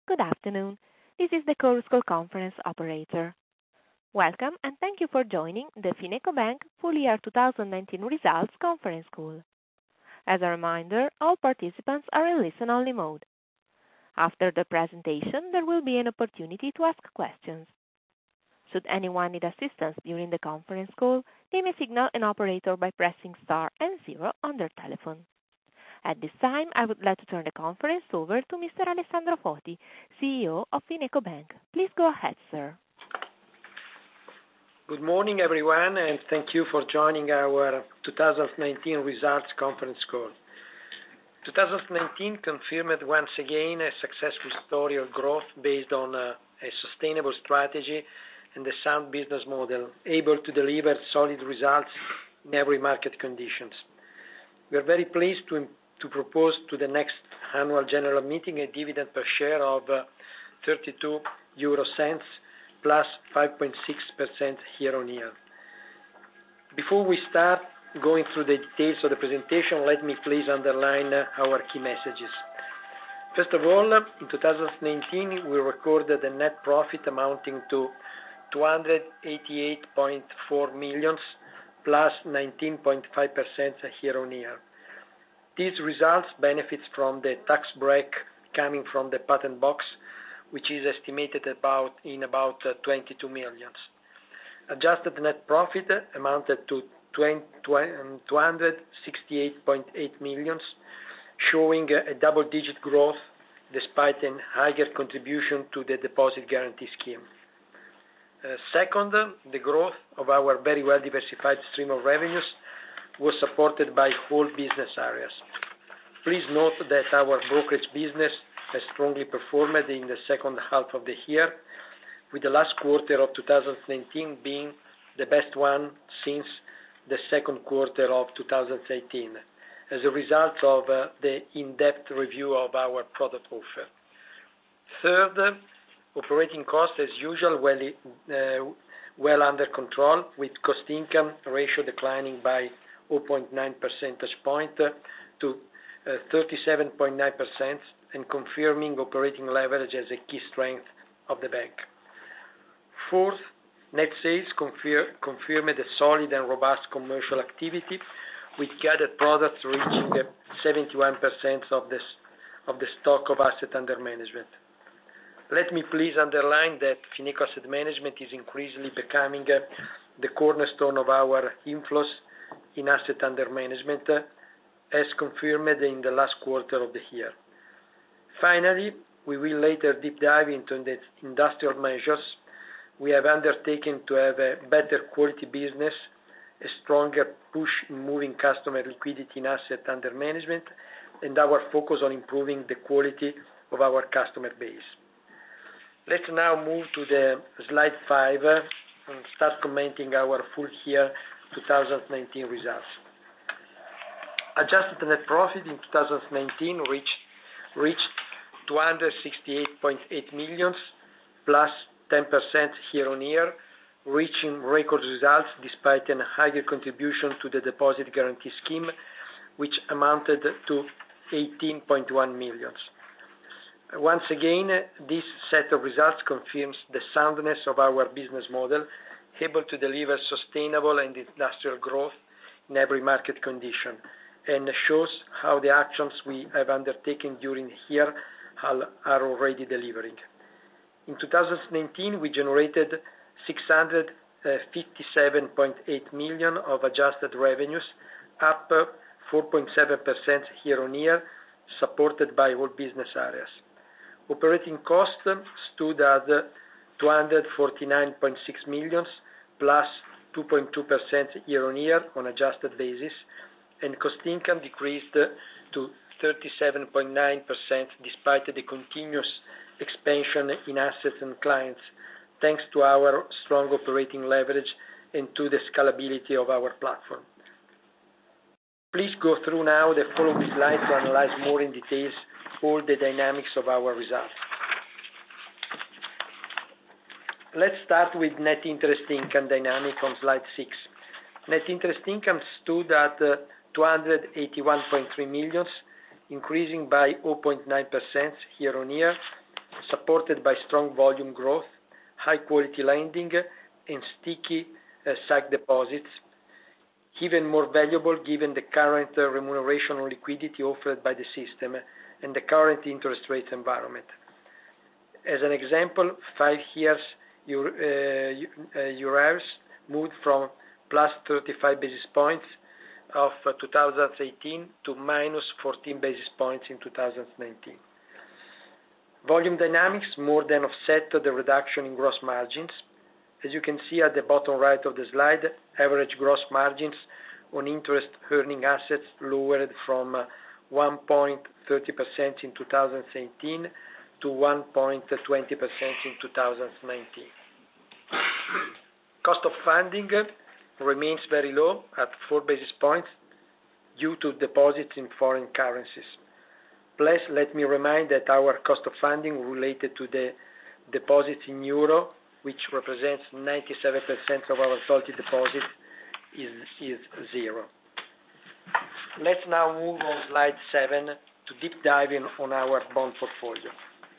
Good afternoon. This is the Chorus Call conference operator. Welcome, and thank you for joining the FinecoBank full year 2019 results conference call. As a reminder, all participants are in listen-only mode. After the presentation, there will be an opportunity to ask questions. Should anyone need assistance during the conference call, they may signal an operator by pressing star and zero on their telephone. At this time, I would like to turn the conference over to Mr. Alessandro Foti, CEO of FinecoBank. Please go ahead, sir. Good morning, everyone, and thank you for joining our 2019 results conference call. 2019 confirmed once again a successful story of growth based on a sustainable strategy and a sound business model, able to deliver solid results in every market conditions. We are very pleased to propose to the next annual general meeting a dividend per share of 32 euro cents plus 5.6% year on year. Before we start going through the details of the presentation, let me please underline our key messages. First of all, in 2019, we recorded a net profit amounting to 288.4 million plus 19.5% year on year. These results benefit from the tax break coming from the patent box, which is estimated in about 22 million. Adjusted net profit amounted to 268.8 million, showing a double-digit growth despite a higher contribution to the deposit guarantee scheme. Second, the growth of our very well-diversified stream of revenues was supported by all business areas. Please note that our brokerage business has strongly performed in the second half of the year, with the last quarter of 2019 being the best one since the second quarter of 2018, as a result of the in-depth review of our product offer. Third, operating costs as usual well under control, with cost-income ratio declining by 0.9 percentage point to 37.9% and confirming operating leverage as a key strength of the bank. Fourth, net sales confirmed a solid and robust commercial activity, with gathered products reaching 71% of the stock of asset under management. Let me please underline that Fineco Asset Management is increasingly becoming the cornerstone of our inflows in asset under management, as confirmed in the last quarter of the year. Finally, we will later deep dive into the industrial measures we have undertaken to have a better quality business, a stronger push in moving customer liquidity in asset under management, and our focus on improving the quality of our customer base. Let's now move to the slide 5 and start commenting our full year 2019 results. Adjusted net profit in 2019 reached 268.8 million, plus 10% year on year, reaching record results despite a higher contribution to the deposit guarantee scheme, which amounted to 18.1 million. Once again, this set of results confirms the soundness of our business model, able to deliver sustainable and industrial growth in every market condition, and shows how the actions we have undertaken during the year are already delivering. In 2019, we generated 657.8 million of adjusted revenues, up 4.7% year on year, supported by all business areas. Operating costs stood at 249.6 million, plus 2.2% year on year on adjusted basis, and cost income decreased to 37.9% despite the continuous expansion in assets and clients, thanks to our strong operating leverage and to the scalability of our platform. Please go through now the following slides to analyze more in details all the dynamics of our results. Let's start with net interest income dynamic on slide 6. Net interest income stood at 281.3 million, increasing by 0.9% year on year, supported by strong volume growth, high-quality lending, and sticky sight deposits, even more valuable given the current remuneration on liquidity offered by the system and the current interest rate environment. As an example, 5 years Euribor moved from plus 35 basis points of 2018 to minus 14 basis points in 2019. Volume dynamics more than offset the reduction in gross margins. As you can see at the bottom right of the slide, average gross margins on interest earning assets lowered from 1.30% in 2018 to 1.20% in 2019. Cost of funding remains very low at 4 basis points due to deposits in foreign currencies. Plus, let me remind that our cost of funding related to the deposits in euro, which represents 97% of our total deposits, is zero. Let's now move on slide 7 to deep dive on our bond portfolio.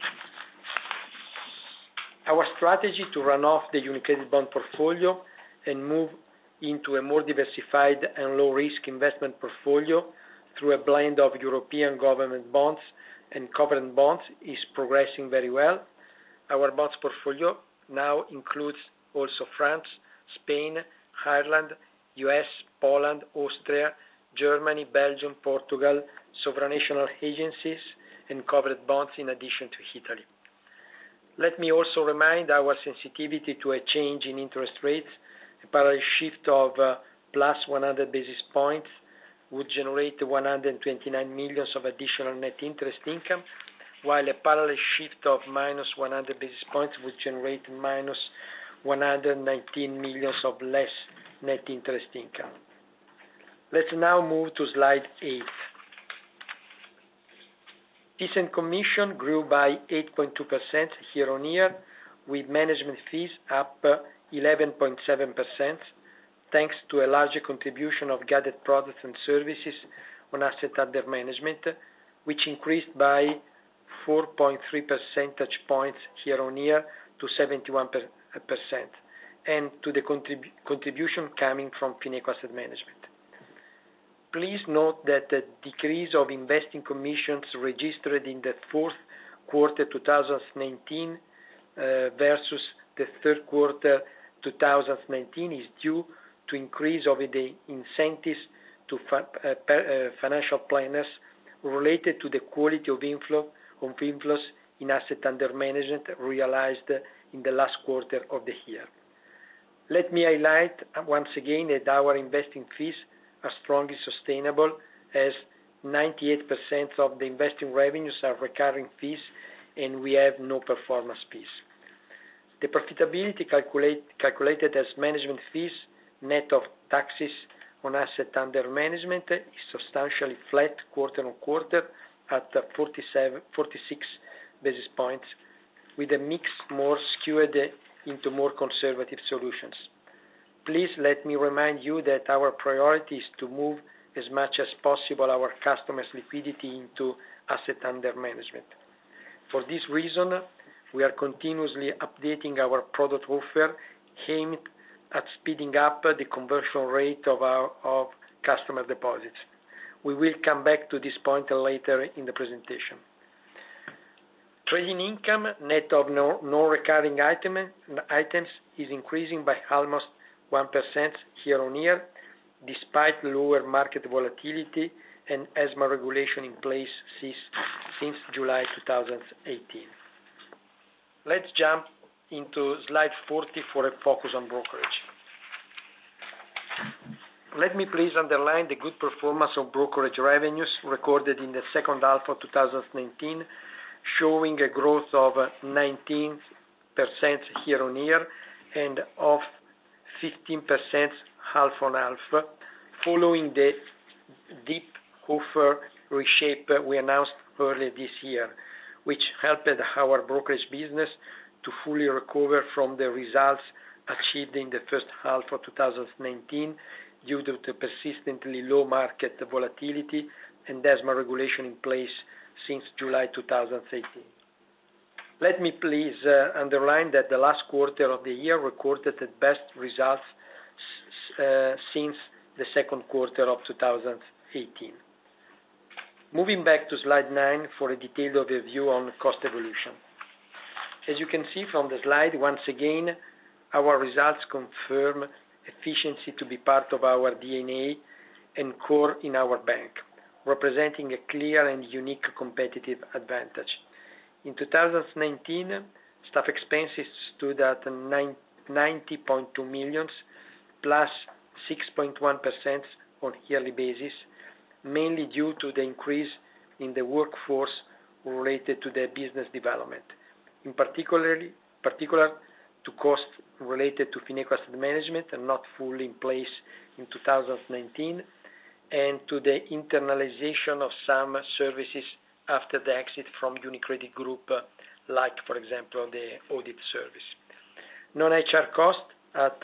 Our strategy to run off the UniCredit bond portfolio and move into a more diversified and low-risk investment portfolio through a blend of European government bonds and covered bonds is progressing very well. Our bonds portfolio now includes also France, Spain, Ireland, US, Poland, Austria, Germany, Belgium, Portugal, supranational agencies, and covered bonds in addition to Italy. Let me also remind our sensitivity to a change in interest rates. A parallel shift of plus 100 basis points would generate 129 million of additional net interest income, while a parallel shift of minus 100 basis points would generate minus 119 million of less net interest income. Let's now move to slide 8. Fees and commission grew by 8.2% year-on-year, with management fees up 11.7%, thanks to a larger contribution of gathered products and services on asset under management, which increased by 4.3 percentage points year-on-year to 71%, and to the contribution coming from Fineco Asset Management. Please note that the decrease of investing commissions registered in the fourth quarter 2019 versus the third quarter 2019 is due to increase of the incentives to financial planners related to the quality of inflows in asset under management realized in the last quarter of the year. Let me highlight once again that our investing fees are strongly sustainable, as 98% of the investing revenues are recurring fees and we have no performance fees. The profitability calculated as management fees net of taxes on asset under management is substantially flat quarter on quarter at 46 basis points, with a mix more skewed into more conservative solutions. Please let me remind you that our priority is to move as much as possible our customers' liquidity into asset under management. For this reason, we are continuously updating our product offer aimed at speeding up the conversion rate of customer deposits. We will come back to this point later in the presentation. Trading income, net of non-recurring items, is increasing by almost 1% year-on-year, despite lower market volatility and ESMA regulation in place since July 2018. Let's jump into slide 40 for a focus on brokerage. Let me please underline the good performance of brokerage revenues recorded in the second half of 2019, showing a growth of 19% year-on-year and of 15% half on half, following the deep offer reshape we announced earlier this year, which helped our brokerage business to fully recover from the results achieved in the first half of 2019 due to the persistently low market volatility and ESMA regulation in place since July 2018. Let me please underline that the last quarter of the year recorded the best results since the second quarter of 2018. Moving back to slide 9 for a detailed overview on cost evolution. As you can see from the slide, once again, our results confirm efficiency to be part of our DNA and core in our bank, representing a clear and unique competitive advantage. In 2019, staff expenses stood at 90.2 million, plus 6.1% on yearly basis, mainly due to the increase in the workforce related to the business development. In particular to costs related to Fineco Asset Management and not fully in place in 2019, and to the internalization of some services after the exit from UniCredit Group, like, for example, the audit service. Non-HR costs at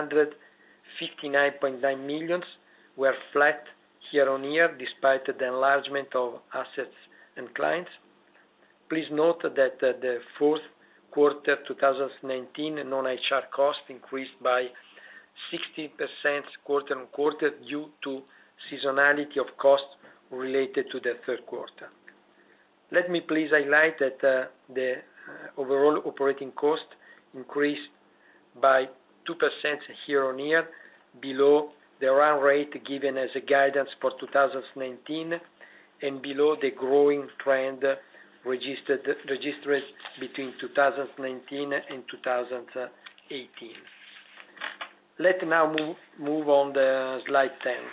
159.9 million were flat year-on-year despite the enlargement of assets and clients. Please note that the fourth quarter 2019 non-HR cost increased by 60% quarter-on-quarter due to seasonality of costs related to the third quarter. Let me please highlight that the overall operating cost increased by 2% year-on-year, below the run rate given as a guidance for 2019 and below the growing trend registered between 2019 and 2018. Let's now move on to slide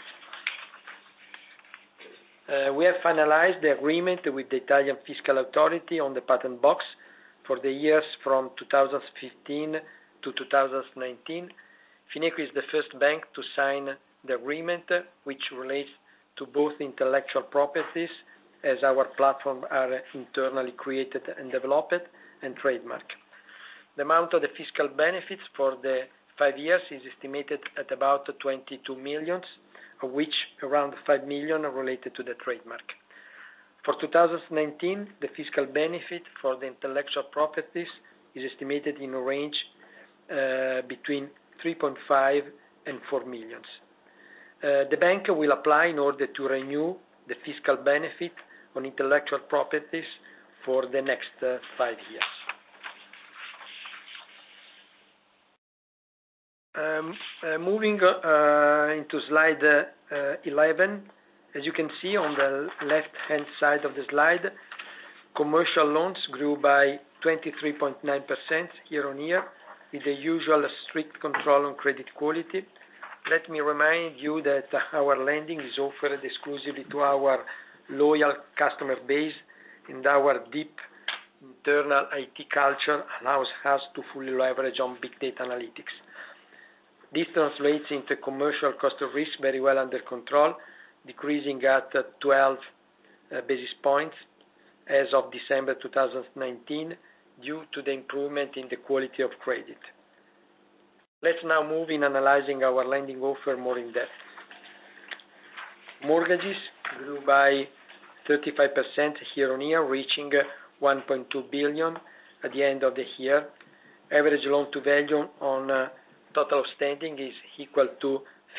10. We have finalized the agreement with the Italian Fiscal Authority on the patent box for the years from 2015 to 2019. Fineco is the first bank to sign the agreement, which relates to both intellectual properties, as our platform are internally created and developed, and trademark. The amount of the fiscal benefits for the 5 years is estimated at about 22 million, of which around 5 million are related to the trademark. For 2019, the fiscal benefit for the intellectual properties is estimated in a range between 3.5 and 4 million. The bank will apply in order to renew the fiscal benefit on intellectual properties for the next 5 years. Moving into slide 11, as you can see on the left-hand side of the slide, commercial loans grew by 23.9% year-on-year, with the usual strict control on credit quality. Let me remind you that our lending is offered exclusively to our loyal customer base, and our deep internal IT culture allows us to fully leverage on big data analytics. This translates into commercial cost of risk very well under control, decreasing at 12 basis points as of December 2019 due to the improvement in the quality of credit. Let's now move in analyzing our lending offer more in depth. Mortgages grew by 35% year-on-year, reaching 1.2 billion at the end of the year. Average loan to value on total outstanding is equal to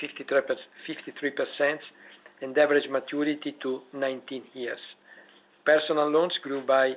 53% and average maturity to 19 years. Personal loans grew by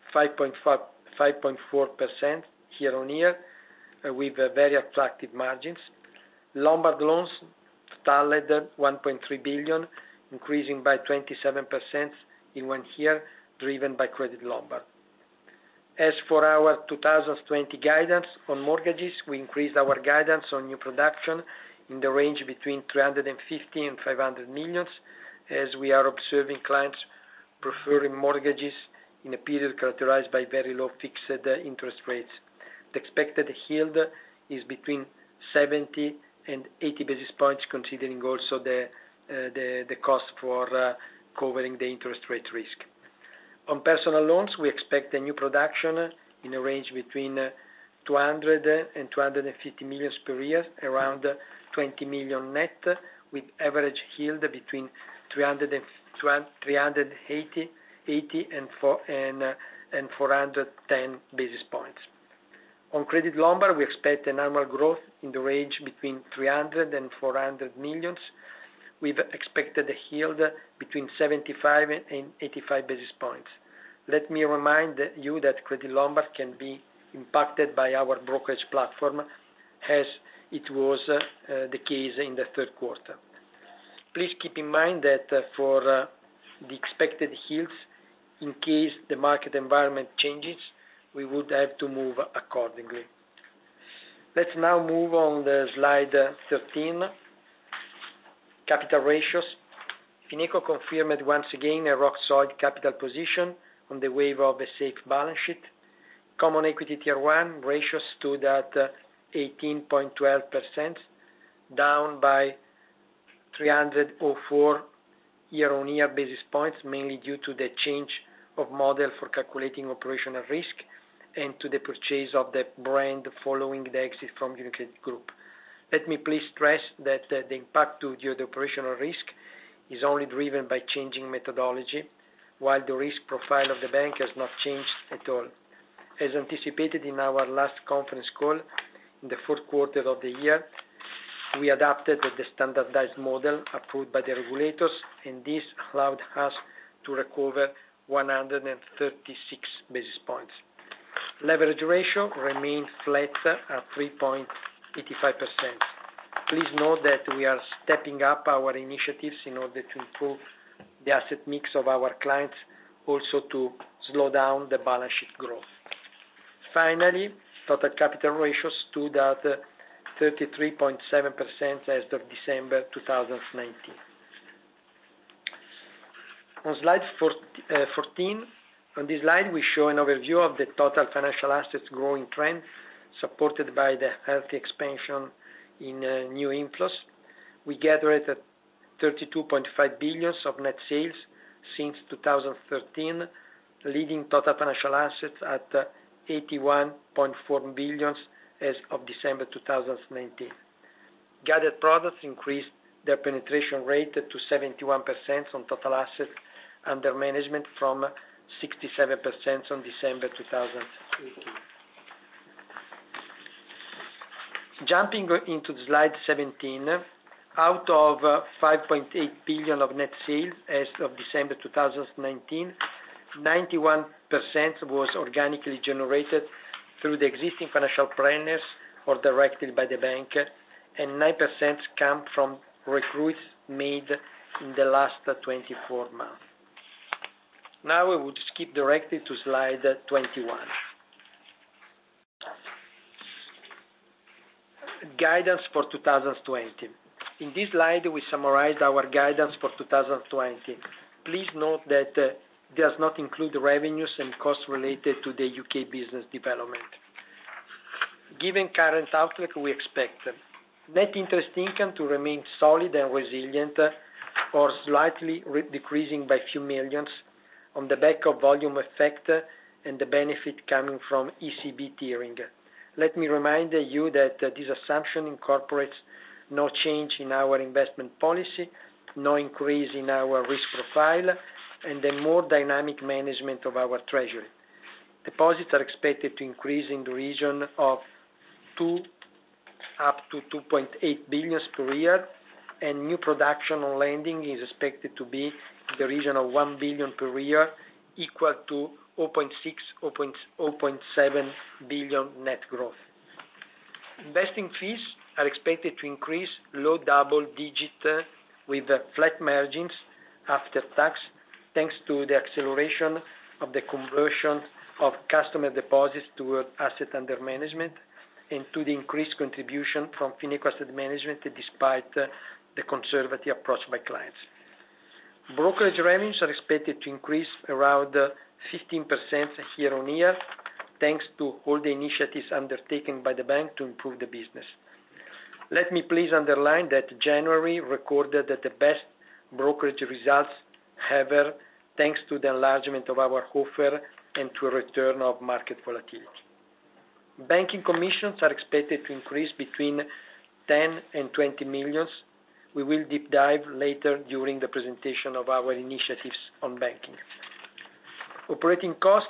5.4% year-on-year with very attractive margins. Lombard loans totaled 1.3 billion, increasing by 27% in 1 year, driven by Credit Lombard. As for our 2020 guidance on mortgages, we increased our guidance on new production in the range between 350 and 500 million, as we are observing clients preferring mortgages in a period characterized by very low fixed interest rates. The expected yield is between 70 and 80 basis points, considering also the cost for covering the interest rate risk. On personal loans, we expect a new production in a range between 200 and 250 million per year, around 20 million net, with average yield between 380 and and 410 basis points. On Credit Lombard, we expect an annual growth in the range between 300 and 400 millions. We've expected a yield between 75 and 85 basis points. Let me remind you that Credit Lombard can be impacted by our brokerage platform, as it was the case in the third quarter. Please keep in mind that for the expected yields, in case the market environment changes, we would have to move accordingly. Let's now move on to slide 13. Capital ratios. Fineco confirmed once again a rock-solid capital position on the wave of a safe balance sheet. Common Equity Tier 1 ratio stood at 18.12%, down by 304 year-on-year basis points, mainly due to the change of model for calculating operational risk and to the purchase of the brand following the exit from UniCredit Group. Let me please stress that the impact to the operational risk is only driven by changing methodology, while the risk profile of the bank has not changed at all. As anticipated in our last conference call, in the fourth quarter of the year, we adapted the standardized model approved by the regulators, and this allowed us to recover 136 basis points. Leverage ratio remained flat at 3.85%. Please note that we are stepping up our initiatives in order to improve the asset mix of our clients, also to slow down the balance sheet growth. Finally, total capital ratio stood at 33.7% as of December 2019. On slide 14, on this slide we show an overview of the total financial assets growing trend, supported by the healthy expansion in new inflows. We gathered at 32.5 billion of net sales since 2013, leading total financial assets at 81.4 billion as of December 2019. Gathered products increased their penetration rate to 71% on total assets under management from 67% on December 2018. Jumping into slide 17, out of 5.8 billion of net sales as of December 2019, 91% was organically generated through the existing financial planners or directly by the bank, and 9% come from recruits made in the last 24 months. Now we would skip directly to slide 21. Guidance for 2020. In this slide, we summarized our guidance for 2020. Please note that does not include revenues and costs related to the UK business development. Given current outlook, we expect net interest income to remain solid and resilient, or slightly decreasing by few millions on the back of volume effect and the benefit coming from ECB tiering. Let me remind you that this assumption incorporates no change in our investment policy, no increase in our risk profile, and a more dynamic management of our treasury. Deposits are expected to increase in the region of 2 up to 2.8 billion per year, and new production on lending is expected to be in the region of 1 billion per year, equal to 0.7 billion net growth. Investing fees are expected to increase low double digit with flat margins after tax, thanks to the acceleration of the conversion of customer deposits toward asset under management, and to the increased contribution from Fineco Asset Management despite the conservative approach by clients. Brokerage revenues are expected to increase around 15% year on year, thanks to all the initiatives undertaken by the bank to improve the business. Let me please underline that January recorded the best brokerage results ever, thanks to the enlargement of our offer and to a return of market volatility. Banking commissions are expected to increase between 10 and 20 millions. We will deep dive later during the presentation of our initiatives on banking. Operating costs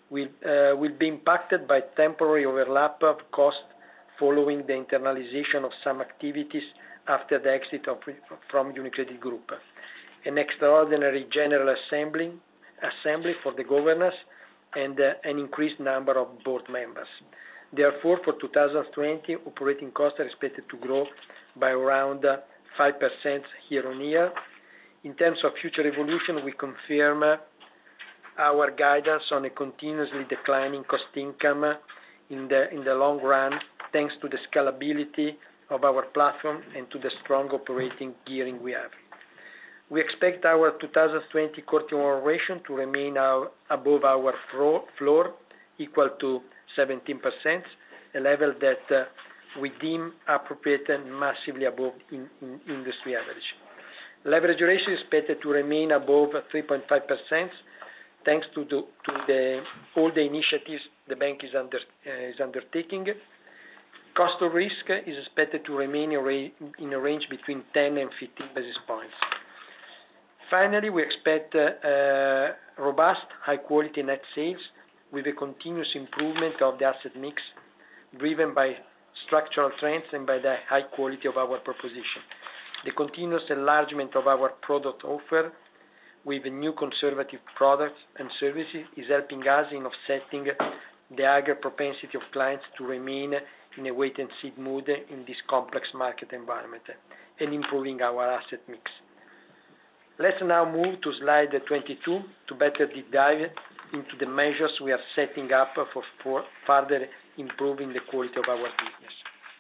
will be impacted by temporary overlap of cost following the internalization of some activities after the exit from UniCredit Group, an extraordinary general assembly for the governors, and an increased number of board members. Therefore, for 2020, operating costs are expected to grow by around 5% year-on-year. In terms of future evolution, we confirm our guidance on a continuously declining cost income in the long run, thanks to the scalability of our platform and to the strong operating gearing we have. We expect our 2020 core ratio to remain above our floor, equal to 17%, a level that we deem appropriate and massively above industry average. Leverage ratio is expected to remain above 3.5%, thanks to all the initiatives the bank is undertaking. Cost of risk is expected to remain in a range between 10 and 15 basis points. Finally, we expect robust, high-quality net sales with a continuous improvement of the asset mix, driven by structural trends and by the high quality of our proposition. The continuous enlargement of our product offer with new conservative products and services is helping us in offsetting the higher propensity of clients to remain in a wait-and-see mood in this complex market environment and improving our asset mix. Let's now move to slide 22 to better deep dive into the measures we are setting up for further improving the quality of our business.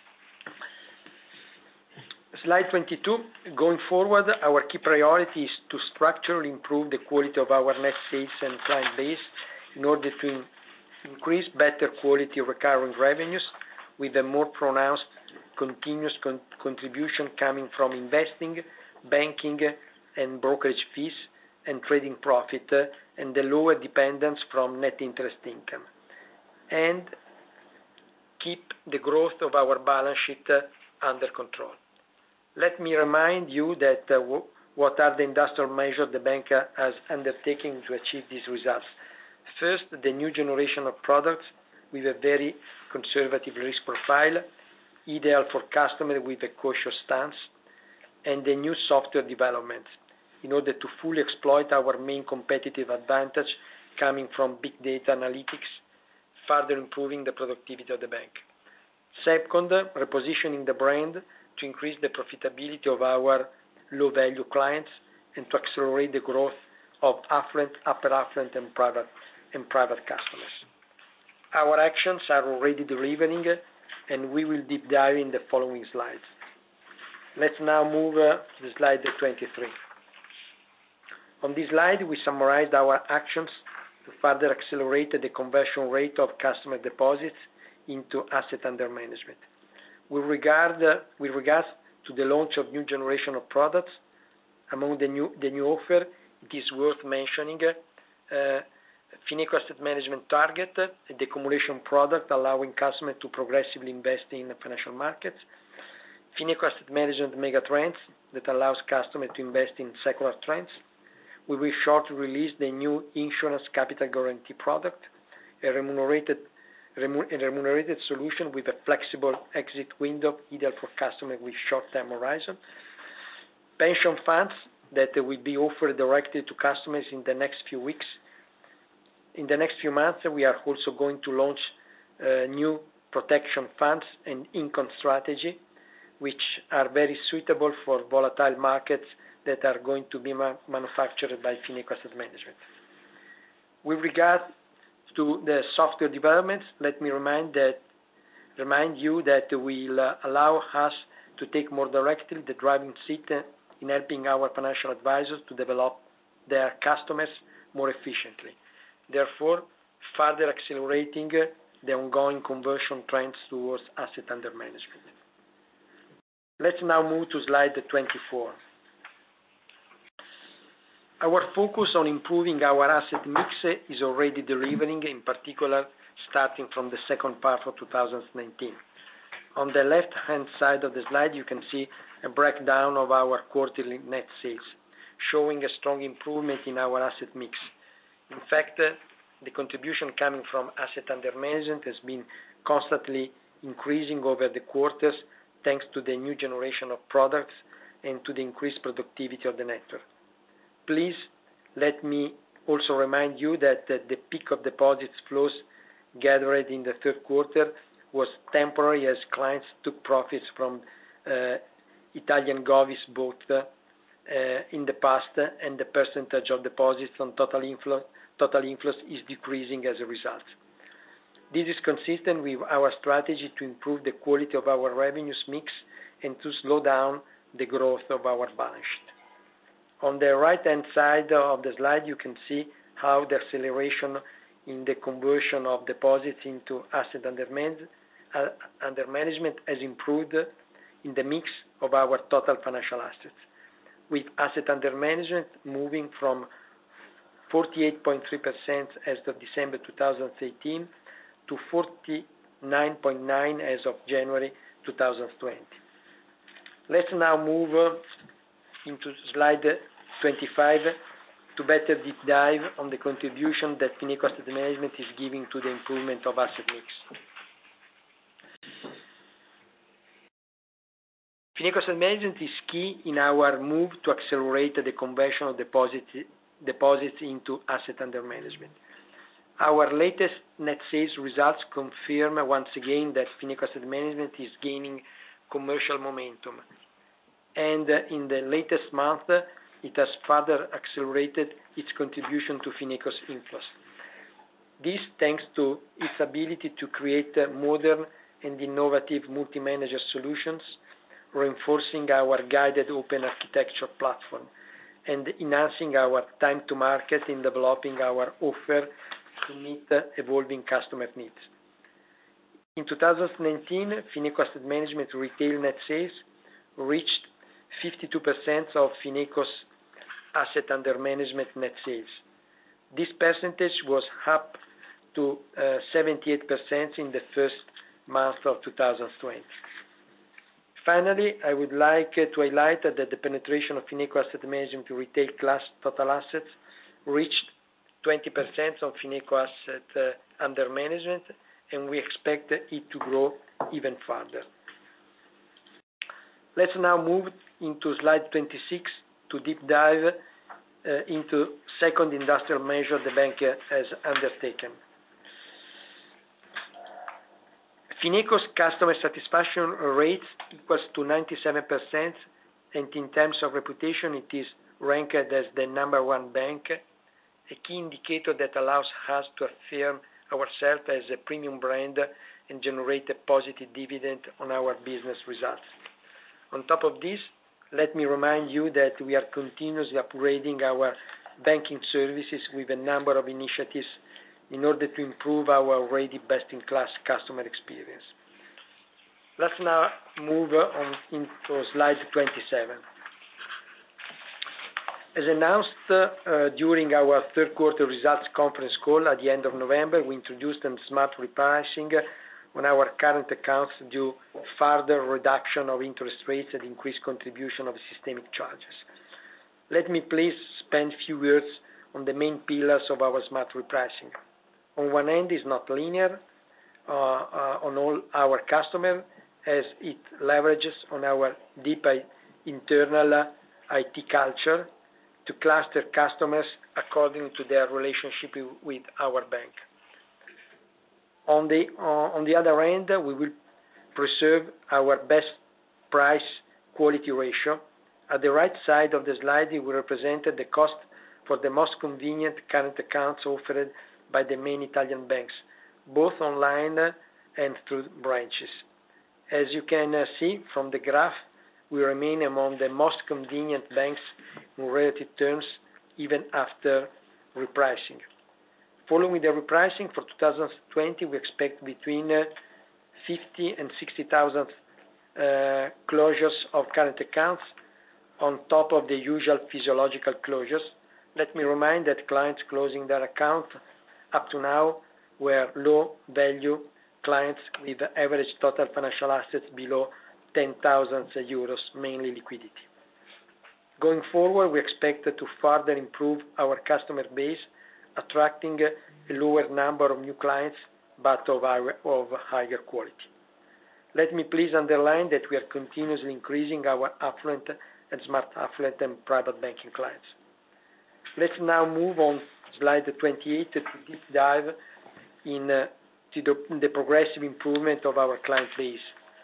Slide 22. Going forward, our key priority is to structurally improve the quality of our net sales and client base in order to increase better quality of recurring revenues with a more pronounced continuous contribution coming from investing, banking, and brokerage fees and trading profit, and the lower dependence from net interest income, and keep the growth of our balance sheet under control. Let me remind you that what are the industrial measures the bank has undertaken to achieve these results. First, the new generation of products with a very conservative risk profile, ideal for customers with a cautious stance, and the new software development in order to fully exploit our main competitive advantage coming from big data analytics, further improving the productivity of the bank. Second, repositioning the brand to increase the profitability of our low-value clients and to accelerate the growth of affluent, upper affluent, and private customers. Our actions are already delivering, and we will deep dive in the following slides. Let's now move to slide 23. On this slide, we summarized our actions to further accelerate the conversion rate of customer deposits into asset under management. With regards to the launch of new generation of products, among the new offer, it is worth mentioning Fineco Asset Management Target, a decumulation product allowing customers to progressively invest in the financial markets. Fineco Asset Management Megatrends, that allows customers to invest in secular trends. We will shortly release the new insurance capital guarantee product, a remunerated solution with a flexible exit window, ideal for customers with short-term horizon. Pension funds that will be offered directly to customers in the next few weeks. In the next few months, we are also going to launch new protection funds and income strategy, which are very suitable for volatile markets that are going to be manufactured by Fineco Asset Management. With regard to the software developments, let me remind you that will allow us to take more directly the driving seat in helping our financial advisors to develop their customers more efficiently. Therefore, further accelerating the ongoing conversion trends towards asset under management. Let's now move to slide 24. Our focus on improving our asset mix is already delivering, in particular, starting from the second part of 2019. On the left-hand side of the slide, you can see a breakdown of our quarterly net sales, showing a strong improvement in our asset mix. In fact, the contribution coming from asset under management has been constantly increasing over the quarters, thanks to the new generation of products and to the increased productivity of the network. Please let me also remind you that the peak of deposits flows gathered in the third quarter was temporary, as clients took profits from Italian govies bought in the past, and the percentage of deposits on total inflows is decreasing as a result. This is consistent with our strategy to improve the quality of our revenues mix and to slow down the growth of our balance sheet. On the right-hand side of the slide, you can see how the acceleration in the conversion of deposits into asset under management has improved in the mix of our total financial assets, with asset under management moving from 48.3% as of December 2018 to 49.9% as of January 2020. Let's now move into slide 25 to better deep dive on the contribution that Fineco Asset Management is giving to the improvement of asset mix. Fineco Asset Management is key in our move to accelerate the conversion of deposits into asset under management. Our latest net sales results confirm once again that Fineco Asset Management is gaining commercial momentum, and in the latest month it has further accelerated its contribution to Fineco's inflows. This thanks to its ability to create modern and innovative multi-manager solutions, reinforcing our guided open architecture platform and enhancing our time to market in developing our offer to meet evolving customer needs. In 2019, Fineco Asset Management retail net sales reached 52% of Fineco's asset under management net sales. This percentage was up to 78% in the first month of 2020. Finally, I would like to highlight that the penetration of Fineco Asset Management to retail class total assets reached 20% of Fineco Asset under management, and we expect it to grow even further. Let's now move into slide 26 to deep dive into second industrial measure the bank has undertaken. Fineco's customer satisfaction rate equals to 97%, and in terms of reputation, it is ranked as the number one bank, a key indicator that allows us to affirm ourselves as a premium brand and generate a positive dividend on our business results. On top of this, let me remind you that we are continuously upgrading our banking services with a number of initiatives in order to improve our already best-in-class customer experience. Let's now move on into slide 27. As announced during our third quarter results conference call at the end of November, we introduced a smart repricing on our current accounts due further reduction of interest rates and increased contribution of systemic charges. Let me please spend a few words on the main pillars of our smart repricing. On one end, is not linear on all our customers, as it leverages on our deep internal IT culture to cluster customers according to their relationship with our bank. On the other end, we will preserve our best price quality ratio. At the right side of the slide, we represented the cost for the most convenient current accounts offered by the main Italian banks, both online and through branches. As you can see from the graph, we remain among the most convenient banks in relative terms, even after repricing. Following the repricing for 2020, we expect between 50 and 60,000 closures of current accounts on top of the usual physiological closures. Let me remind that clients closing their account up to now were low-value clients with average total financial assets below 10,000 euros, mainly liquidity. Going forward, we expect to further improve our customer base, attracting a lower number of new clients, but of higher quality. Let me please underline that we are continuously increasing our affluent and smart affluent and private banking clients. Let's now move on slide 28 to deep dive into the progressive improvement of our client base.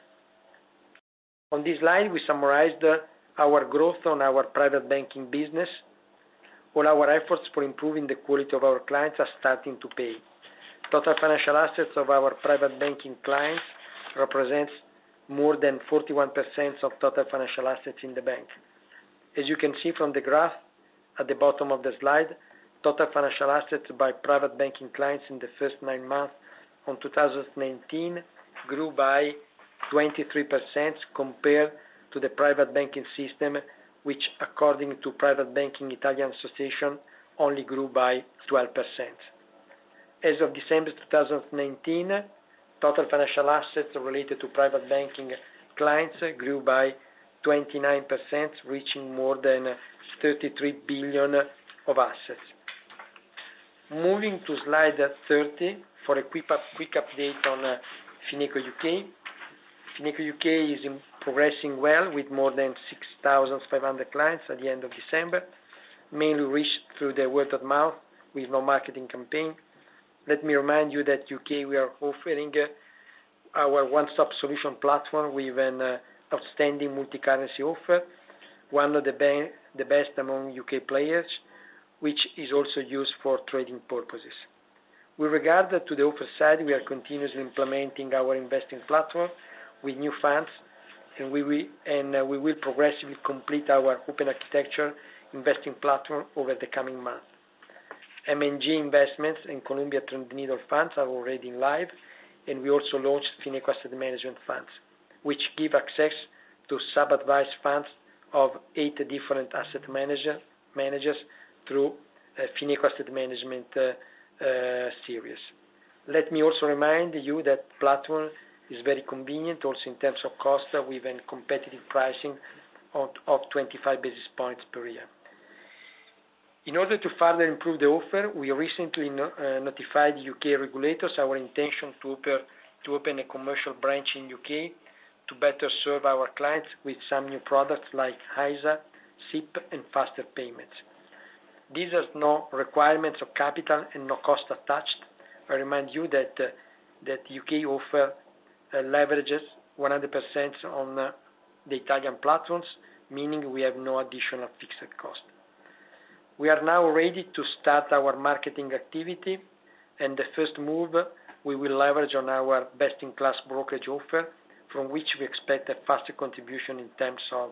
On this slide, we summarized our growth on our private banking business. All our efforts for improving the quality of our clients are starting to pay. Total financial assets of our private banking clients represents more than 41% of total financial assets in the bank. As you can see from the graph at the bottom of the slide, total financial assets by private banking clients in the first 9 months of 2019 grew by 23% compared to the private banking system, which according to Private Banking Italian Association only grew by 12%. As of December 2019, total financial assets related to private banking clients grew by 29%, reaching more than 33 billion of assets. Moving to slide 30 for a quick update on Fineco UK. Fineco UK is progressing well with more than 6,500 clients at the end of December, mainly reached through the word of mouth with no marketing campaign. Let me remind you that UK we are offering our one-stop solution platform with an outstanding multi-currency offer, one of the best among UK players, which is also used for trading purposes. With regard to the offer side, we are continuously implementing our investing platform with new funds, and we will progressively complete our open architecture investing platform over the coming months. MNG investments and Columbia Threadneedle funds are already in live, and we also launched Fineco Asset Management funds, which give access to sub-advised funds of 8 different asset managers through Fineco Asset Management series. Let me also remind you that platform is very convenient also in terms of cost with a competitive pricing of 25 basis points per year. In order to further improve the offer, we recently notified UK regulators our intention to open a commercial branch in UK to better serve our clients with some new products like ISA, SIP, and faster payments. These has no requirements of capital and no cost attached. I remind you that UK offer leverages 100% on the Italian platforms, meaning we have no additional fixed cost. We are now ready to start our marketing activity, and the first move we will leverage on our best-in-class brokerage offer, from which we expect a faster contribution in terms of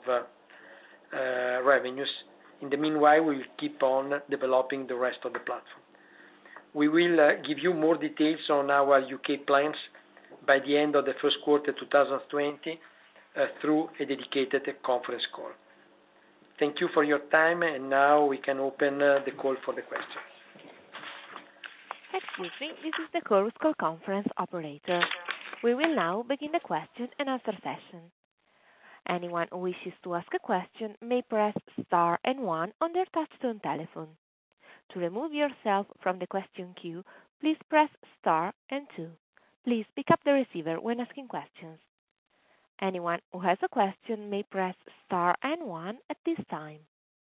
revenues. In the meanwhile, we will keep on developing the rest of the platform. We will give you more details on our UK plans by the end of the first quarter 2020 through a dedicated conference call. Thank you for your time, and now we can open the call for the questions. Excuse me, this is the Chorus Call conference operator. We will now begin the question and answer session. Anyone who wishes to ask a question may press star and one on their touchtone telephone. To remove yourself from the question queue, please press star and two. Please pick up the receiver when asking questions. Anyone who has a question may press star and one at this time.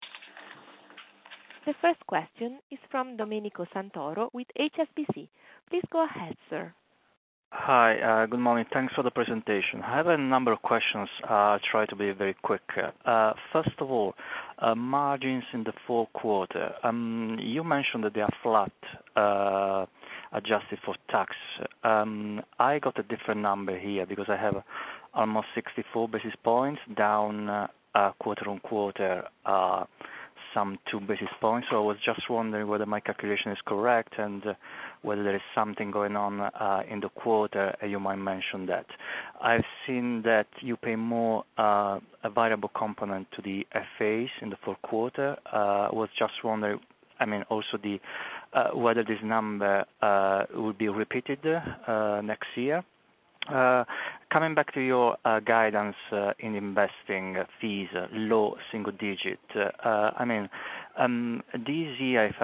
The first question is from Domenico Santoro with HSBC. Please go ahead, sir. Hi, good morning. Thanks for the presentation. I have a number of questions. I'll try to be very quick. First of all, margins in the fourth quarter. You mentioned that they are flat, adjusted for tax. I got a different number here because I have almost 64 basis points down quarter on quarter, some 2 basis points. So I was just wondering whether my calculation is correct and whether there is something going on in the quarter. You might mention that. I've seen that you pay more a variable component to the FAs in the fourth quarter. I was just wondering, also whether this number will be repeated next year. Coming back to your guidance in investing fees, low single digit. This year, if I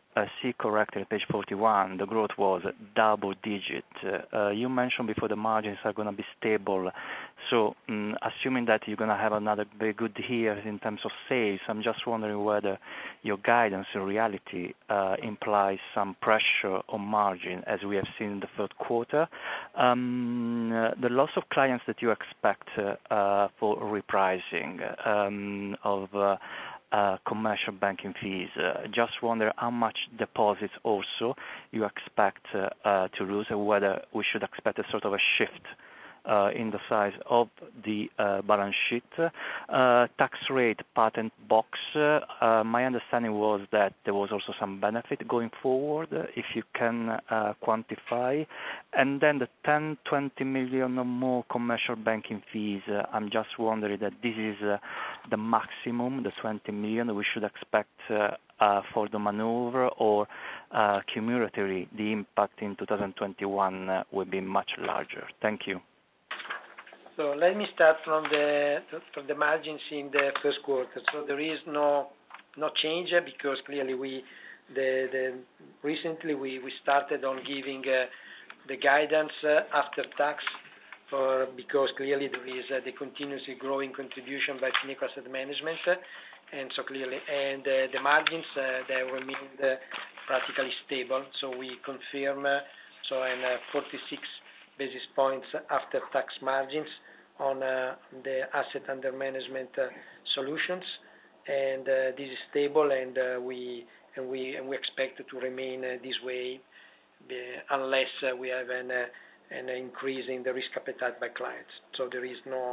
see correctly, page 41, the growth was double digit. You mentioned before the margins are going to be stable. So assuming that you're going to have another very good year in terms of sales, I'm just wondering whether your guidance in reality implies some pressure on margin as we have seen in the third quarter. The loss of clients that you expect for repricing of commercial banking fees. Just wonder how much deposits also you expect to lose, or whether we should expect a sort of a shift in the size of the balance sheet. Tax rate patent box, my understanding was that there was also some benefit going forward, if you can quantify. And then the 10-20 million or more commercial banking fees, I'm just wondering that this is the maximum, the 20 million we should expect for the maneuver, or cumulatively the impact in 2021 will be much larger. Thank you. So let me start from the margins in the first quarter. So there is no change, because clearly recently we started on giving the guidance after tax, because clearly there is the continuously growing contribution by Fineco Asset Management, and so clearly the margins they remained practically stable. So we confirm 46 basis points after tax margins on the asset under management solutions, and this is stable, and we expect it to remain this way unless we have an increase in the risk appetite by clients. So there is no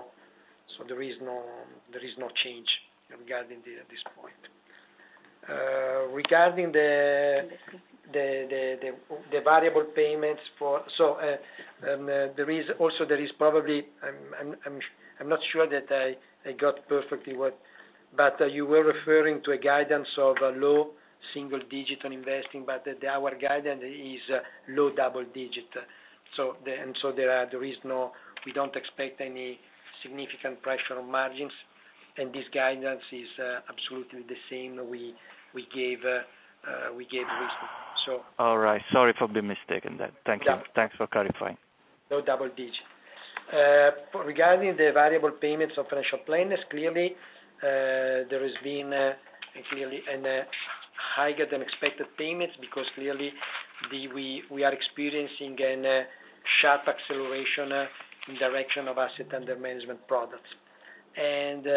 change regarding this point. Regarding the variable payments there is probably I'm not sure that I got perfectly what, but you were referring to a guidance of a low single digit on investing, but our guidance is low double digit. We don't expect any significant pressure on margins, and this guidance is absolutely the same we gave recently. So. All right. Sorry for being mistaken. Thank you. Thanks for clarifying. No double digit. Regarding the variable payments of financial planners, clearly there has been clearly higher than expected payments, because clearly we are experiencing a sharp acceleration in direction of asset under management products, and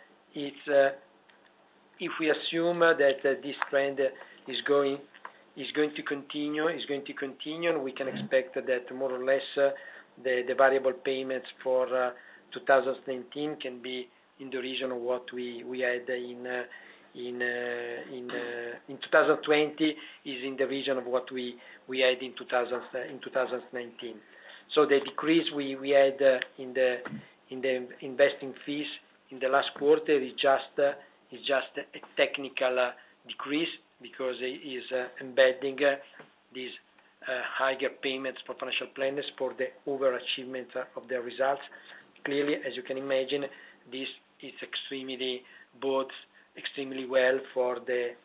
if we assume that this trend is going to continue, we can expect that more or less the variable payments for 2019 can be in the region of what we had in 2020 is in the region of what we had in 2019. So the decrease we had in the investing fees in the last quarter is just a technical decrease, because it is embedding these higher payments for financial planners for the overachievement of their results. Clearly, as you can imagine, this is extremely well for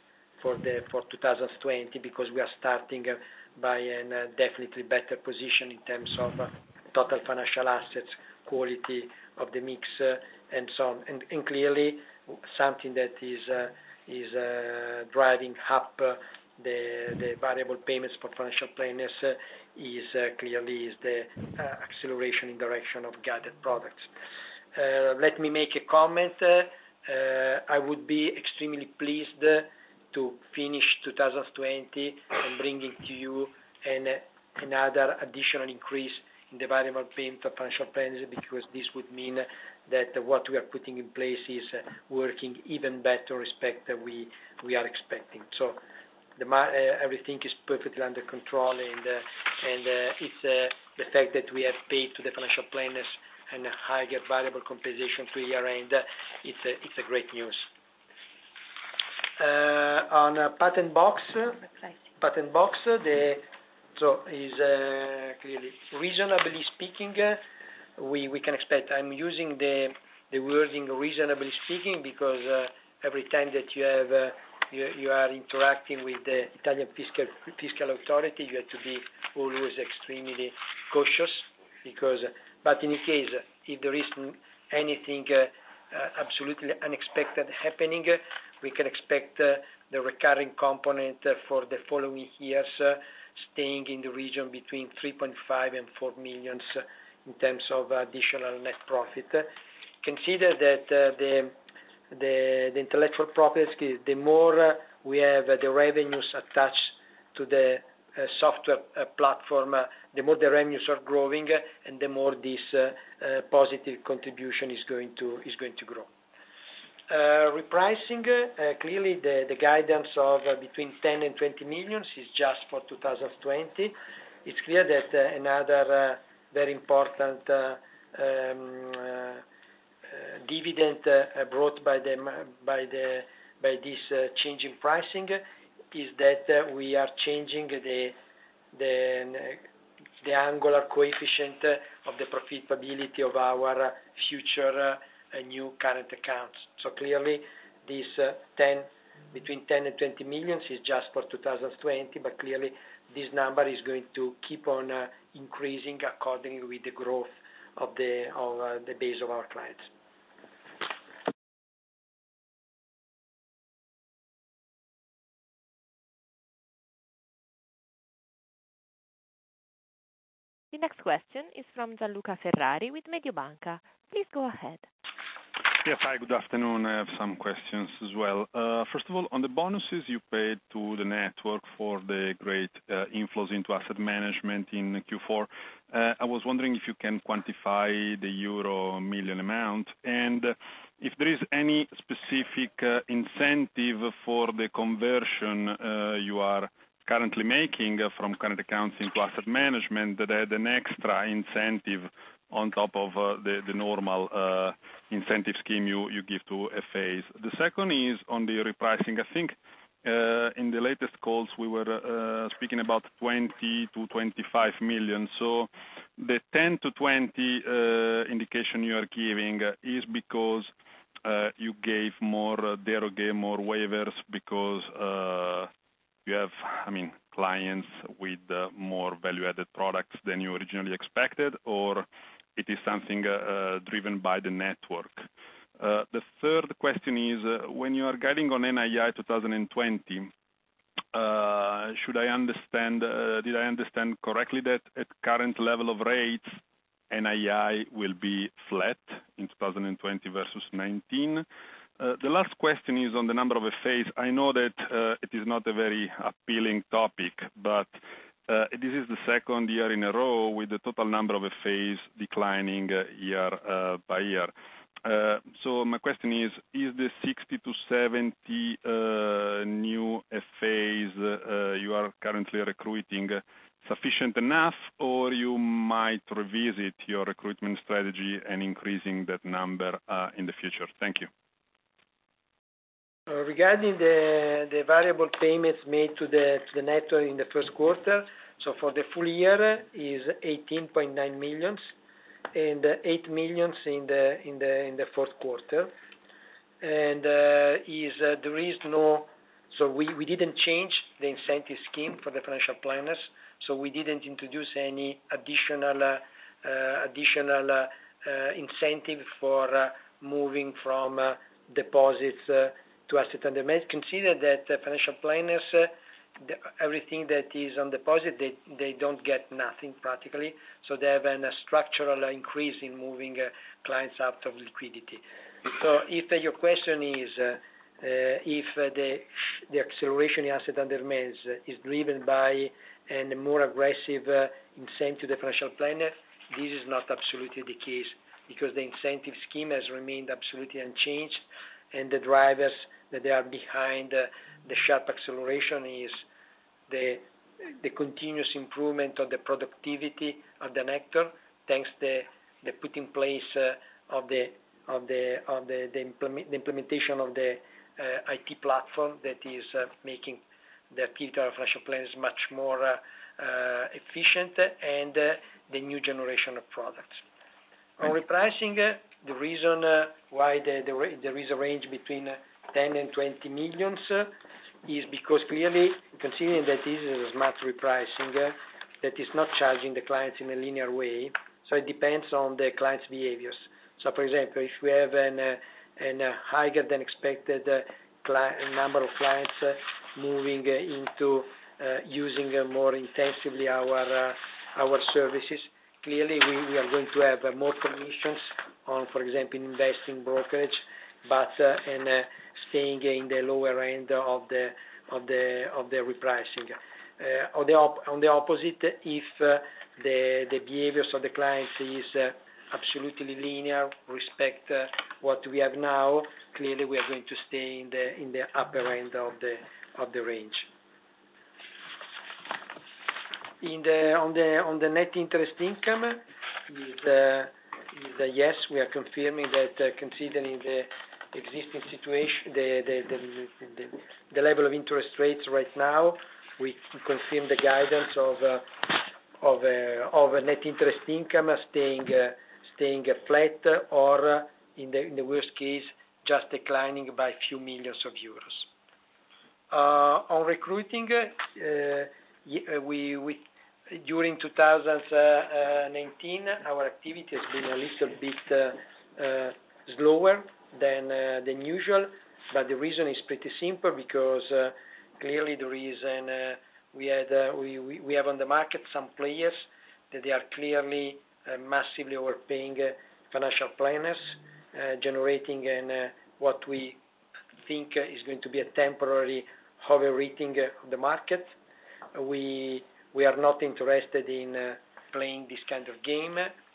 2020, because we are starting by a definitely better position in terms of total financial assets, quality of the mix, and so on. And clearly, something that is driving up the variable payments for financial planners is the acceleration in direction of guided products. Let me make a comment. I would be extremely pleased to finish 2020 and bringing to you another additional increase in the variable payment of financial planners, because this would mean that what we are putting in place is working even better respect that we are expecting. So everything is perfectly under control, and it's the fact that we have paid to the financial planners and a higher variable compensation to year end. It's a great news. On patent box, is clearly, reasonably speaking, we can expect. I'm using the wording reasonably speaking, because every time that you have you are interacting with the Italian fiscal authority, you have to be always extremely cautious, but in any case, if there is anything absolutely unexpected happening, we can expect the recurring component for the following years staying in the region between 3.5 and 4 million in terms of additional net profit. Consider that the intellectual property, the more we have the revenues attached to the software platform, the more the revenues are growing, and the more this positive contribution is going to grow. Repricing, clearly the guidance of between 10 and 20 million is just for 2020. It's clear that another very important dividend brought by this change in pricing is that we are changing the angular coefficient of the profitability of our future new current accounts. So clearly this between 10 and 20 million is just for 2020, but clearly this number is going to keep on increasing according with the growth of the base of our clients. The next question is from Gianluca Ferrari with Mediobanca. Please go ahead. Yes, hi, good afternoon. I have some questions as well. First of all, on the bonuses you paid to the network for the great inflows into asset management in Q4, I was wondering if you can quantify the euro million amount, and if there is any specific incentive for the conversion you are currently making from current accounts into asset management that had an extra incentive on top of the normal incentive scheme you give to FAs. The second is on the repricing. I think in the latest calls we were speaking about 20 to 25 million. So the 10 to 20 indication you are giving is because you gave more more waivers because you have, clients with more value-added products than you originally expected, or it is something driven by the network. The third question is, when you are guiding on NII 2020, did I understand correctly that at current level of rates, NII will be flat in 2020 versus 19? The last question is on the number of FAs. I know that it is not a very appealing topic, but this is the second year in a row with the total number of FAs declining year by year. So my question is the 60 to 70 new FAs you are currently recruiting sufficient enough, or you might revisit your recruitment strategy and increasing that number in the future? Thank you. Regarding the variable payments made to the network in the first quarter, so for the full year is 18.9 million and 8 million in the fourth quarter, and there is no, so we didn't change the incentive scheme for the financial planners, so we didn't introduce any additional incentive for moving from deposits to asset under management. Consider that financial planners, everything that is on deposit, they don't get nothing practically, so they have a structural increase in moving clients out of liquidity. So if your question is if the acceleration in asset under management is driven by a more aggressive incentive to the financial planner, this is not absolutely the case, because the incentive scheme has remained absolutely unchanged, and the drivers that they are behind the sharp acceleration is the continuous improvement of the productivity of the network, thanks to the put in place of the implementation of the IT platform that is making the activity of financial planners much more efficient, and the new generation of products. On repricing, the reason why there is a range between 10 and 20 millions is because clearly, considering that this is a smart repricing, that is not charging the clients in a linear way, so it depends on the client's behaviors. So, for example, if we have a higher than expected number of clients moving into using more intensively our services, clearly we are going to have more commissions on, for example, investing brokerage, but staying in the lower end of the repricing. On the opposite, if the behaviors of the clients is absolutely linear, respect what we have now, clearly we are going to stay in the upper end of the range. On the net interest income, yes, we are confirming that considering the existing situation, the level of interest rates right now, we confirm the guidance of a net interest income staying flat, or in the worst case, just declining by a few millions of euros. On recruiting, during 2019, our activity has been a little bit slower than usual, but the reason is pretty simple, because clearly the reason we have on the market some players that they are clearly massively overpaying financial planners, generating what we think is going to be a temporary overrating of the market. We are not interested in playing this kind of game.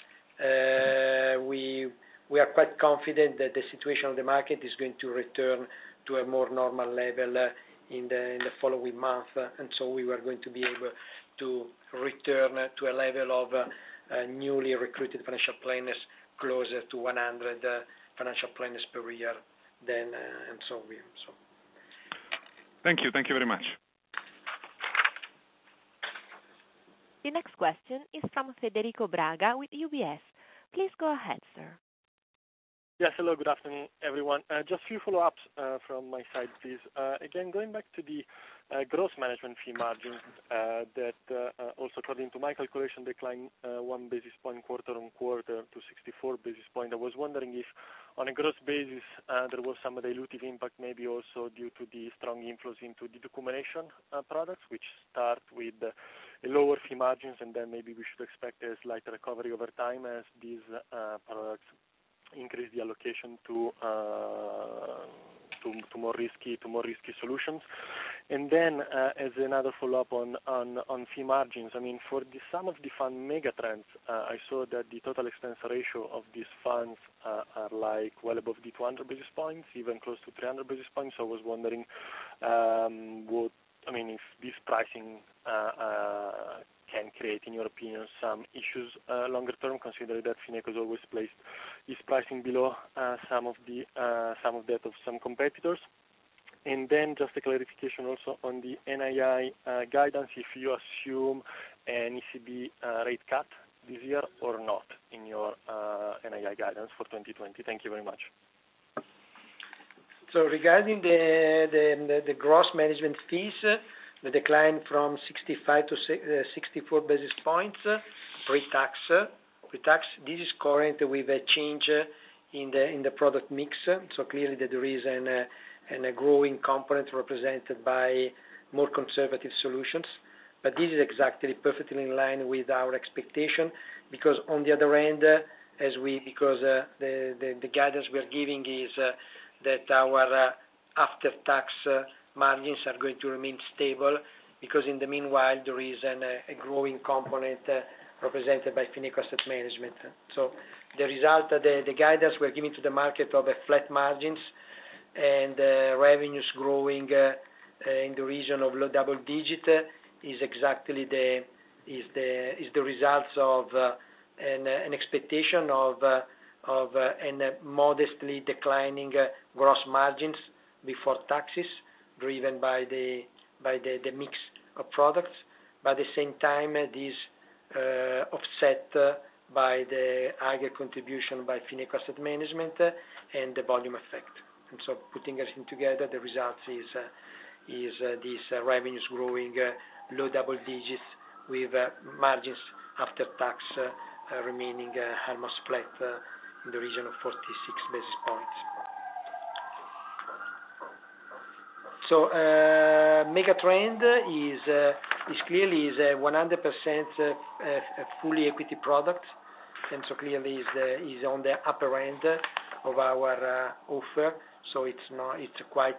We are quite confident that the situation of the market is going to return to a more normal level in the following month, and so we are going to be able to return to a level of newly recruited financial planners closer to 100 financial planners per year. Thank you very much. The next question is from Federico Braga with UBS. Please go ahead, sir. Yes, hello, good afternoon, everyone. Just a few follow-ups from my side, please. Again, going back to the gross management fee margin that also, according to my calculation, declined 1 basis point quarter-on-quarter to 64 basis point. I was wondering if, on a gross basis, there was some dilutive impact, maybe also due to the strong inflows into the documentation products, which start with lower fee margins, and then maybe we should expect a slight recovery over time as these products increase the allocation to more risky solutions. And then, as another follow-up on fee margins, I mean, for some of the fund megatrends, I saw that the total expense ratio of these funds are like well above the 200 basis points, even close to 300 basis points. So I was wondering, if this pricing can create, in your opinion, some issues longer term, considering that Fineco has always placed its pricing below some of that of some competitors. And then just a clarification also on the NII guidance, if you assume an ECB rate cut this year or not in your NII guidance for 2020. Thank you very much. So regarding the gross management fees, the decline from 65 to 64 basis points pre-tax. This is current with a change in the product mix. So clearly that there is a growing component represented by more conservative solutions. But this is exactly perfectly in line with our expectation, because on the other end, because the guidance we are giving is that our after-tax margins are going to remain stable, because in the meanwhile there is a growing component represented by Fineco Asset Management. So the result, the guidance we are giving to the market of a flat margins and revenues growing in the region of low double digit is exactly the results of an expectation of modestly declining gross margins before taxes, driven by the mix of products. But at the same time, this offset by the higher contribution by Fineco Asset Management and the volume effect. And so putting everything together, the result is these revenues growing low double digits with margins after tax remaining almost flat in the region of 46 basis points. So Megatrend is clearly 100% fully equity product, and so clearly is on the upper end of our offer. So it's quite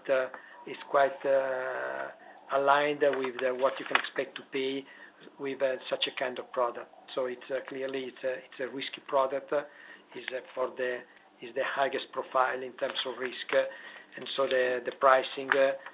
aligned with what you can expect to pay with such a kind of product. So it's clearly it's a risky product. Is the highest profile in terms of risk, and so the pricing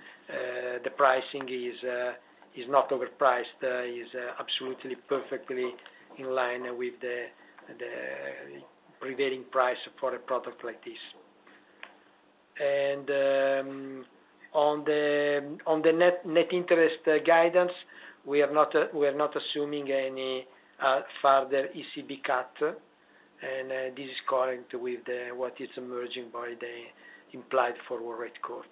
is not overpriced. Is absolutely perfectly in line with the prevailing price for a product like this. And on the net interest guidance, we are not assuming any further ECB cut, and this is current with what is emerging by the implied forward rate curve.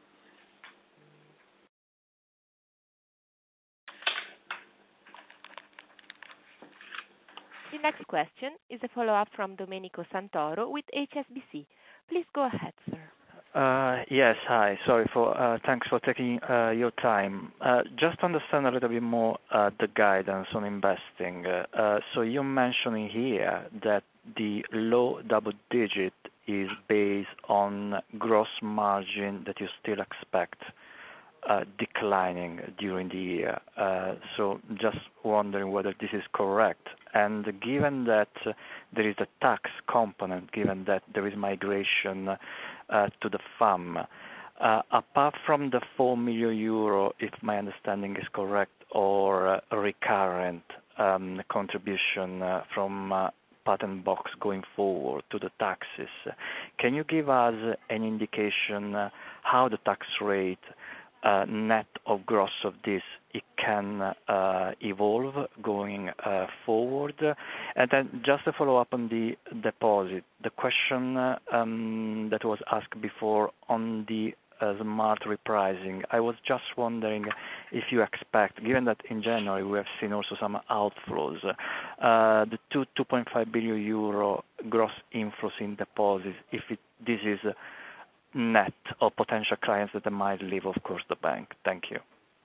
The next question is a follow-up from Domenico Santoro with HSBC. Please go ahead, sir. Yes, hi. Sorry thanks for taking your time. Just to understand a little bit more the guidance on investing. So you're mentioning here that the low double digit is based on gross margin that you still expect declining during the year. So just wondering whether this is correct. And given that there is a tax component, given that there is migration to the FAM, apart from the 4 million euro, if my understanding is correct, or recurrent contribution from patent box going forward to the taxes, can you give us an indication how the tax rate net of gross of this it can evolve going forward? And then just to follow up on the deposit, the question that was asked before on the smart repricing, I was just wondering if you expect, given that in January we have seen also some outflows, the 2.5 billion euro gross inflows in deposits, if this is net or potential clients that might leave, of course, the bank. Thank you.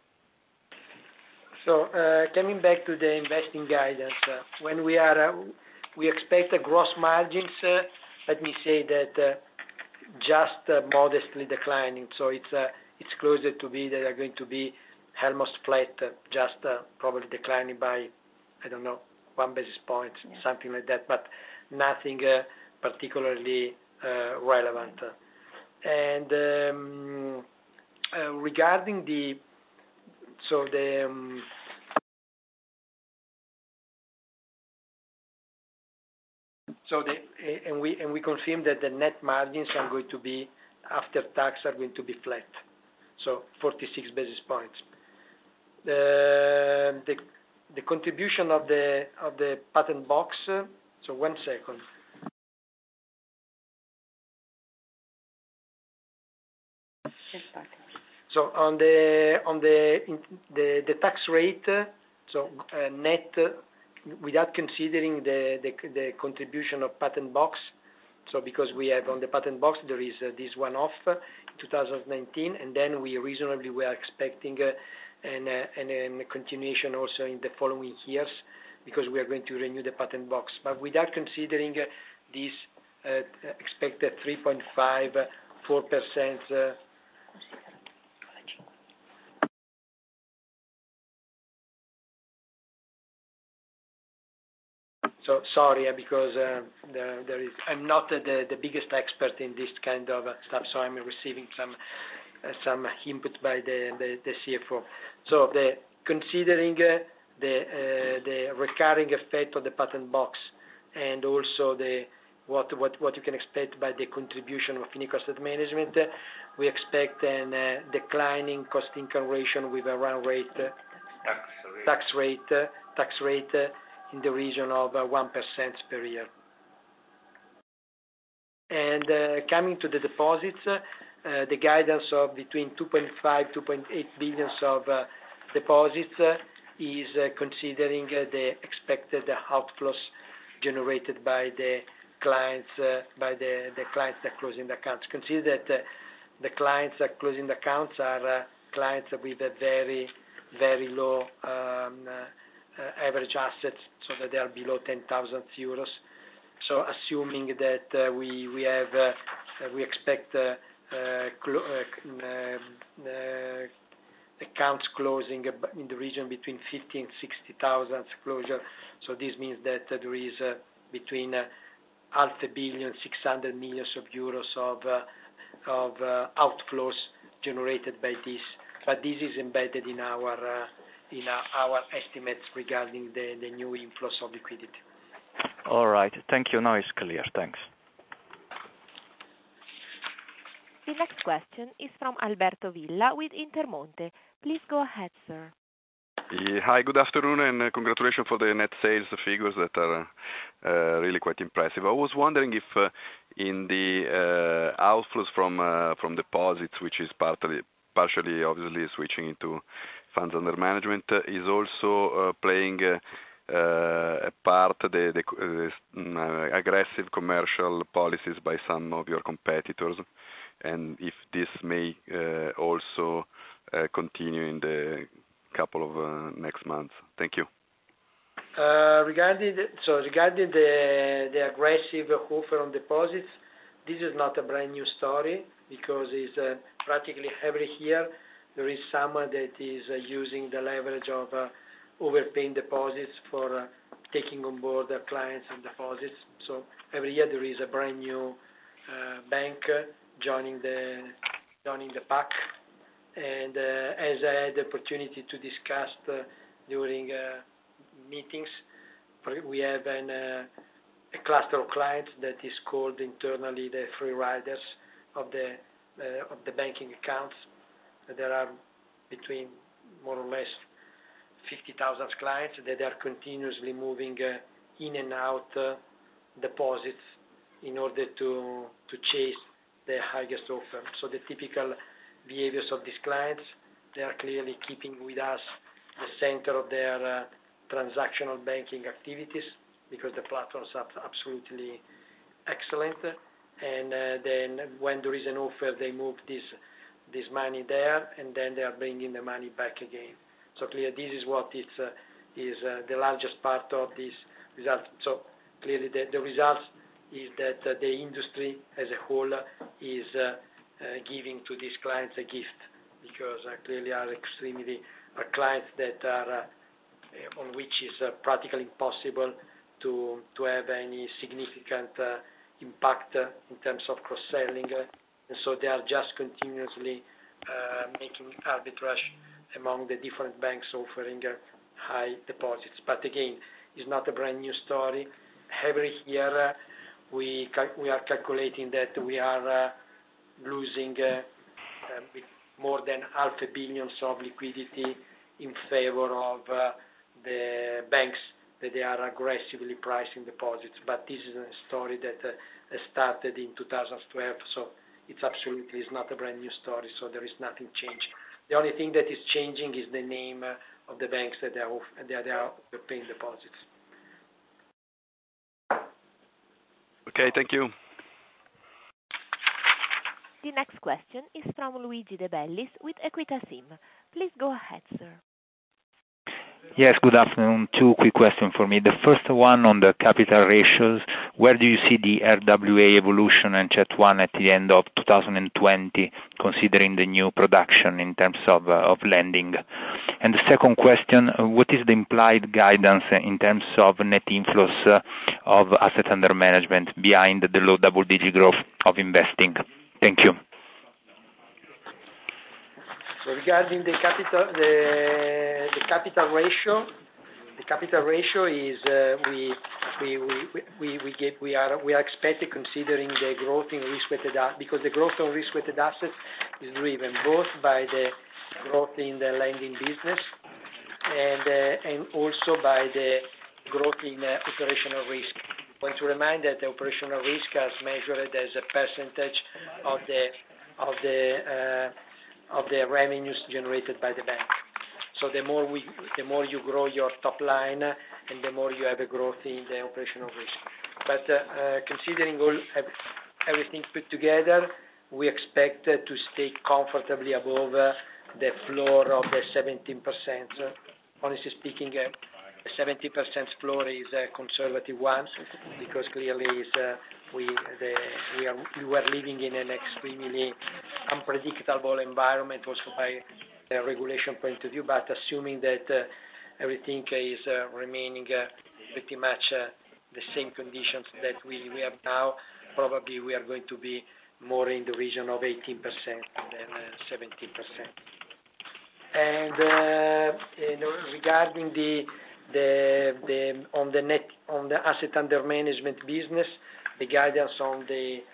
So coming back to the investing guidance, when we expect a gross margins, let me say that just modestly declining. So it's closer to be that are going to be almost flat, just probably declining by, I don't know, 1 basis point, something like that, but nothing particularly relevant. And regarding we confirm that the net margins are going to be after tax are going to be flat, so 46 basis points. The contribution of the patent box. So 1 second. So on the tax rate, so net without considering the contribution of patent box. So because we have on the patent box there is this one-off in 2019, and then we reasonably were expecting a continuation also in the following years because we are going to renew the patent box. But without considering this expected 3.5-4%. So sorry, because there is. I'm not the biggest expert in this kind of stuff, so I'm receiving some input by the CFO. So considering the recurring effect of the patent box and also what you can expect by the contribution of Fineco Asset Management, we expect a declining cost-income ratio with a run rate tax rate in the region of 1% per year. And coming to the deposits, the guidance of between 2.5 2.8 billion of deposits is considering the expected outflows generated by the clients that closing the accounts. Consider that the clients that closing the accounts are clients with a very, very low average assets, so that they are below 10,000 euros. So assuming that we expect accounts closing in the region between 50 and 60,000 closure. So this means that there is between 500 million, 600 million euros of outflows generated by this. But this is embedded in our estimates regarding the new inflows of liquidity. All right. Thank you. Now it's clear. Thanks. The next question is from Alberto Villa with Intermonte. Please go ahead, sir. Hi, good afternoon, and congratulations for the net sales figures that are really quite impressive. I was wondering if in the outflows from deposits, which is partially obviously switching into funds under management, is also playing a part the aggressive commercial policies by some of your competitors, and if this may also continue in the couple of next months. Thank you. Regarding the aggressive offer on deposits, this is not a brand new story, because it's practically every year there is someone that is using the leverage of overpaying deposits for taking on board their clients and deposits. So every year there is a brand new bank joining the pack. And as I had the opportunity to discuss during meetings, we have a cluster of clients that is called internally the free riders of the banking accounts. There are between more or less 50,000 clients that are continuously moving in and out deposits in order to chase the highest offer. So the typical behaviors of these clients, they are clearly keeping with us the center of their transactional banking activities, because the platforms are absolutely excellent. And then when there is an offer, they move this money there, and then they are bringing the money back again. So clearly this is what is the largest part of this result. So clearly the results is that the industry as a whole is giving to these clients a gift, because clearly are clients that are on which is practically impossible to have any significant impact in terms of cross-selling, and so they are just continuously making arbitrage among the different banks offering high deposits. But again, it's not a brand new story. Every year we are calculating that we are losing more than 500 million of liquidity in favor of the banks that they are aggressively pricing deposits. But this is a story that started in 2012, so it's not a brand new story, so there is nothing changed. The only thing that is changing is the name of the banks that they are paying deposits. Okay, thank you. The next question is from Luigi De Bellis with Equita SIM. Please go ahead, sir. Yes, good afternoon. Two quick questions for me. The first one on the capital ratios. Where do you see the RWA evolution and CET1 at the end of 2020, considering the new production in terms of lending? And the second question, what is the implied guidance in terms of net inflows of asset under management behind the low double-digit growth of investing? Thank you. So regarding the capital ratio is we are expecting, considering the growth in risk-weighted assets, because the growth of risk-weighted assets is driven both by the growth in the lending business and also by the growth in operational risk. want to remind that the operational risk is measured as a percentage of the revenues generated by the bank. So the more you grow your top line, and the more you have a growth in the operational risk. But considering everything put together, we expect to stay comfortably above the floor of the 17%. Honestly speaking, a 70% floor is a conservative one, because clearly we are living in an extremely unpredictable environment, also by a regulation point of view. But assuming that everything is remaining pretty much the same conditions that we have now, probably we are going to be more in the region of 18% than 17%. And regarding on the asset under management business, the guidance on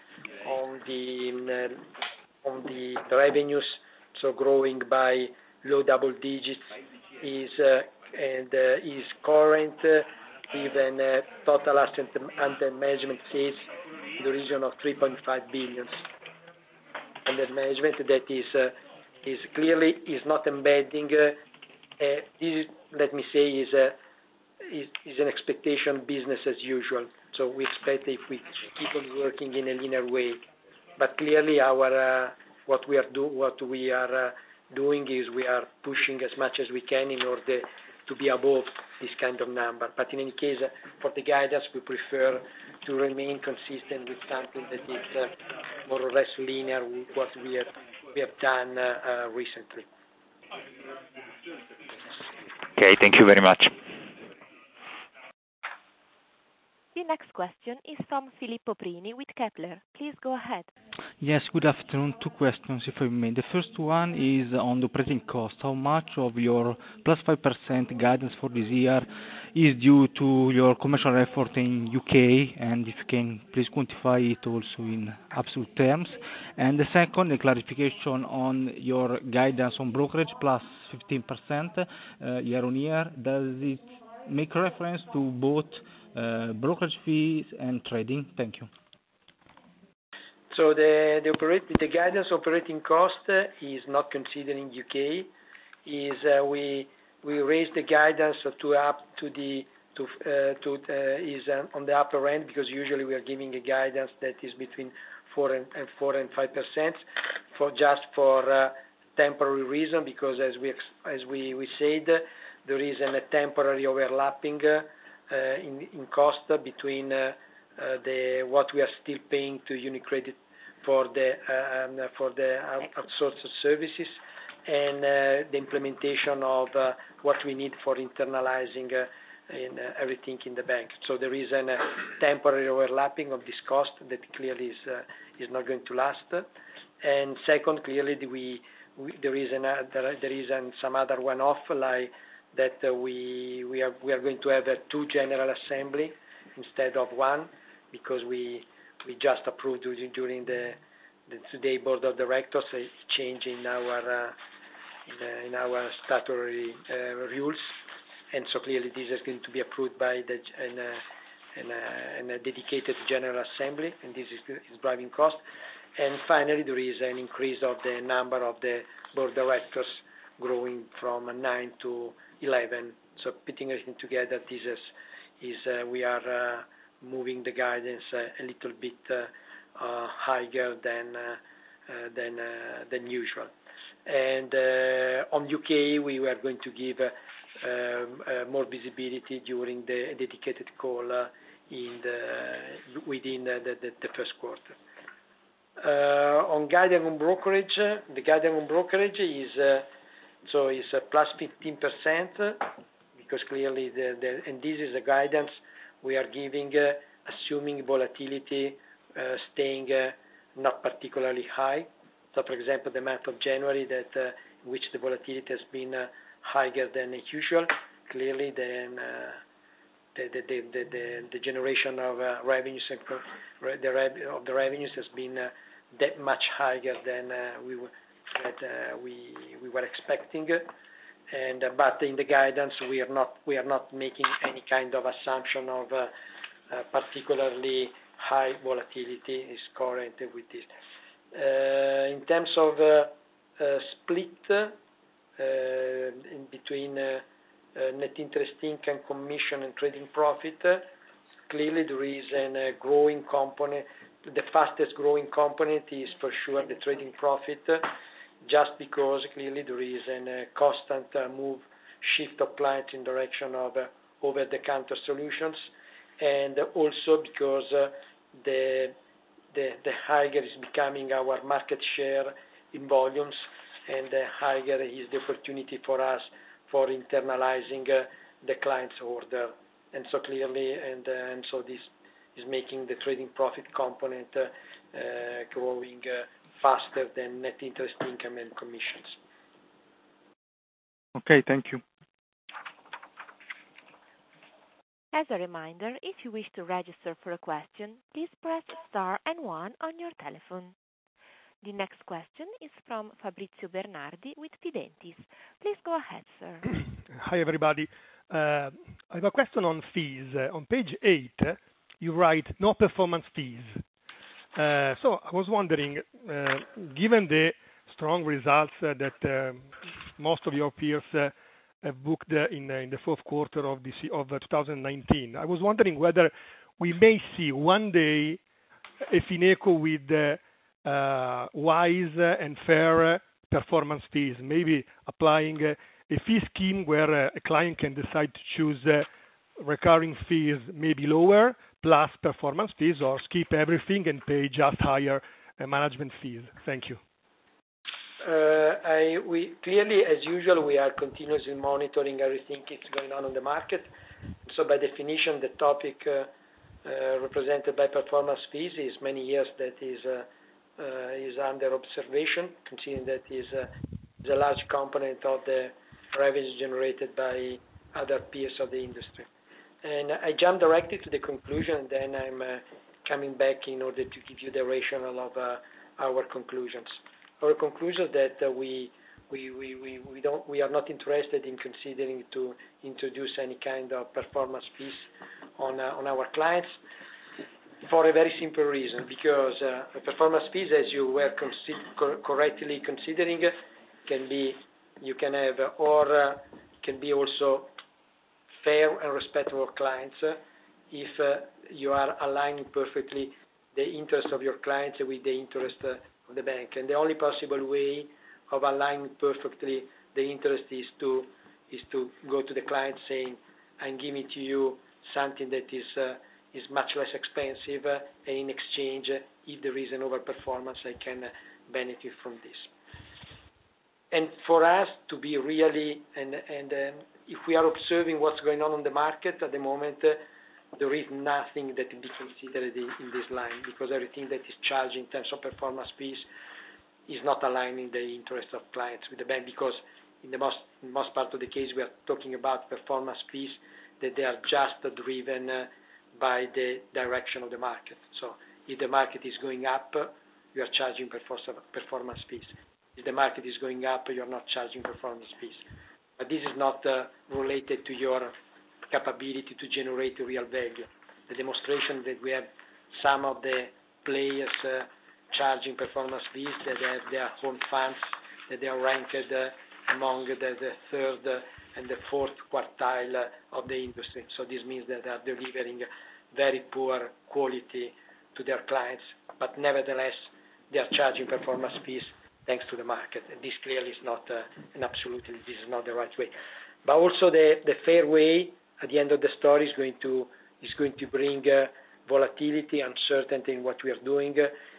the revenues, so growing by low double digits, is current, even total asset under management is in the region of 3.5 billion under management. That is clearly not embedding. Let me say is an expectation business as usual. So we expect if we keep on working in a linear way. But clearly what we are doing is we are pushing as much as we can in order to be above this kind of number. But in any case, for the guidance, we prefer to remain consistent with something that is more or less linear with what we have done recently. Okay, thank you very much. The next question is from Filippo Prini with Kepler. Please go ahead. Yes, good afternoon. Two questions, if I may. The first one is on the operating cost. How much of your plus 5% guidance for this year is due to your commercial effort in UK, and if you can please quantify it also in absolute terms. And the second, a clarification on your guidance on brokerage plus 15% year on year. Does it make reference to both brokerage fees and trading? Thank you. So the guidance operating cost is not considering UK. We raised the guidance is on the upper end, because usually we are giving a guidance that is between 4 and 5% for temporary reason, because as we said, there is a temporary overlapping in cost between what we are still paying to UniCredit for the outsourced services and the implementation of what we need for internalizing everything in the bank. So there is a temporary overlapping of this cost that clearly is not going to last. And second, clearly there is some other one-off, like that we are going to have 2 general assembly instead of 1, because we just approved during the today board of directors a change in our statutory rules, and so clearly this is going to be approved by a dedicated general assembly, and this is driving cost. And finally, there is an increase of the number of the board directors, growing from 9 to 11. So putting everything together, this we are moving the guidance a little bit higher than usual. And on UK, we were going to give more visibility during the dedicated call within the first quarter. On guidance on brokerage, the guidance on brokerage is plus 15%, because clearly and this is the guidance we are giving, assuming volatility staying not particularly high. So, for example, the month of January, which the volatility has been higher than usual, clearly then the generation of revenues and the revenues has been that much higher than we were expecting. And but in the guidance, we are not making any kind of assumption of particularly high volatility is current with this. In terms of split in between net interest income, commission, and trading profit, clearly there is a growing component. The fastest growing component is for sure the trading profit, just because clearly there is a constant shift of clients in direction of over-the-counter solutions, and also because the higher is becoming our market share in volumes, and the higher is the opportunity for us for internalizing the client's order. And so clearly, and so this is making the trading profit component growing faster than net interest income and commissions. Okay, thank you. As a reminder, if you wish to register for a question, please press star and 1 on your telephone. The next question is from Fabrizio Bernardi with Fidentiis. Please go ahead, sir. Hi, everybody. I have a question on fees. On page 8, you write no performance fees. So I was wondering, given the strong results that most of your peers have booked in the fourth quarter of 2019, I was wondering whether we may see one day a Fineco with wise and fair performance fees, maybe applying a fee scheme where a client can decide to choose recurring fees maybe lower plus performance fees, or skip everything and pay just higher management fees. Thank you. We clearly, as usual, we are continuously monitoring everything that's going on the market. So by definition, the topic represented by performance fees is many years that is under observation, considering that is a large component of the revenues generated by other peers of the industry. And I jump directly to the conclusion, and then I'm coming back in order to give you the rationale of our conclusions. Our conclusion that we are not interested in considering to introduce any kind of performance fees on our clients, for a very simple reason, because performance fees, as you were correctly considering, can be also fair and respectable clients if you are aligning perfectly the interest of your clients with the interest of the bank. And the only possible way of aligning perfectly the interest is to go to the client saying, I'm giving to you something that is much less expensive, and in exchange, if there is an overperformance, I can benefit from this. And for us to be really, and if we are observing what's going on the market at the moment, there is nothing that can be considered in this line, because everything that is charged in terms of performance fees is not aligning the interest of clients with the bank, because in the most part of the case, we are talking about performance fees that they are just driven by the direction of the market. So if the market is going up, you are charging performance fees. If the market is going up, you are not charging performance fees. But this is not related to your capability to generate real value. The demonstration that we have some of the players charging performance fees, that they have their own funds, that they are ranked among the third and the fourth quartile of the industry. So this means that they are delivering very poor quality to their clients, but nevertheless, they are charging performance fees thanks to the market. And this clearly is not this is not the right way. But also the fair way at the end of the story is going to bring volatility, uncertainty in what we are doing.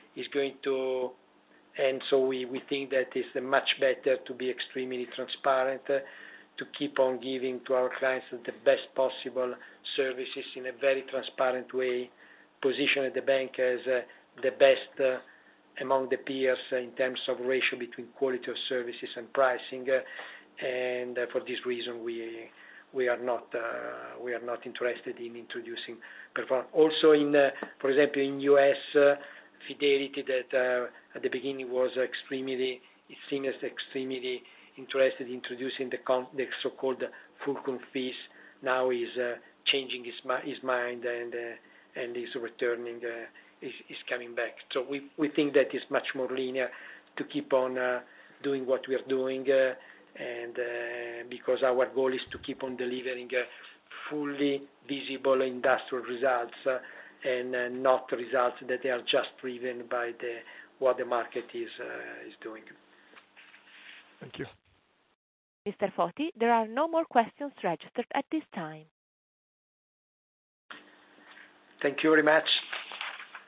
And so we think that it's much better to be extremely transparent, to keep on giving to our clients the best possible services in a very transparent way, position the bank as the best among the peers in terms of ratio between quality of services and pricing, and for this reason we are not interested in introducing performance. Also for example in US, Fidelity that at the beginning was extremely interested in introducing the so-called fulcrum fees, now is changing his mind, and and is returning, is coming back. So we think that it's much more linear to keep on doing what we are doing, and because our goal is to keep on delivering fully visible industrial results and not results that are just driven by what the market is doing. Thank you. Mr. Foti, there are no more questions registered at this time. Thank you very much.